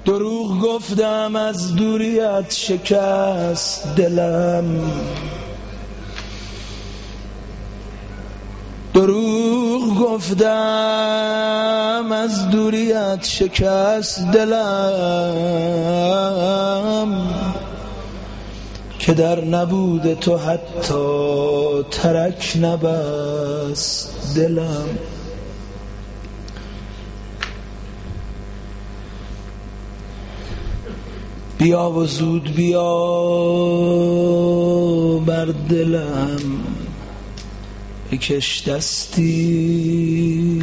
دروغ گفتم از دوریت شکست دلم، دروغ گفتم از دوریت شکست دلم، که در نبود تو حتی ترک نبست دلم. بیا و زود بیا بر دلم، بکش دستی،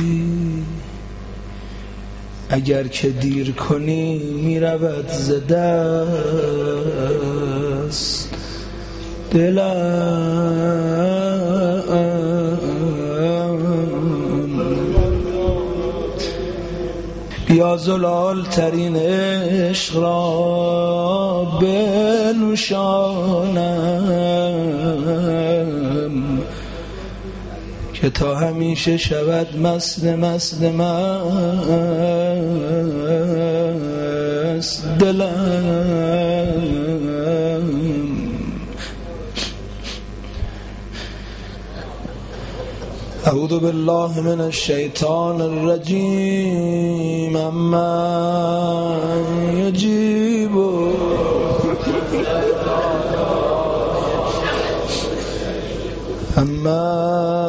اگر که دیر کنی می رود ز دست دلم. بیا زلال ترین عشق را بنوشانم، که تا همیشه شود مست مست مست دلم. اعوذ بالله من الشیطان الرجیم. اما یجیب اما